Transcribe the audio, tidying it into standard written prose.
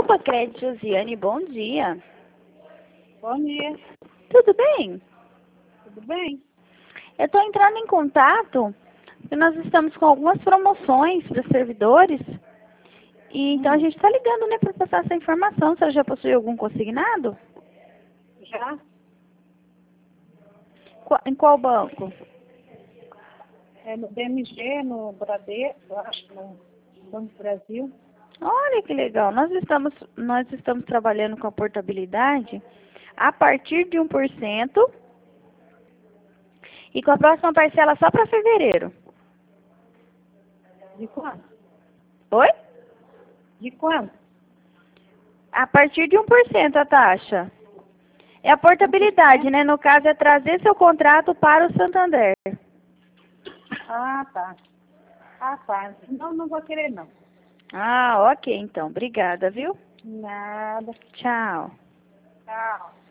Opa, Crédito Josiane, bom dia. Bom dia, Tudo bem? tudo bem? Eu estou entrando em contato porque nós estamos com algumas promoções para servidores. E então a gente está ligando, né, para passar essa informação. Você já possui algum consignado? Já? Em qual banco? É no BMG, no Bradesco, eu acho, no Banco do Brasil. Olha que legal. Nós estamos trabalhando com a portabilidade a partir de 1% e com a próxima parcela só para fevereiro. De quanto? Oi? De quanto? A partir de 1% a taxa. É a portabilidade, né? No caso, é trazer seu contrato para o Santander. Ah, tá. Ah, tá. Não vou querer, não. Ah, ok, então. Obrigada, viu? Nada. Tchau. Tchau.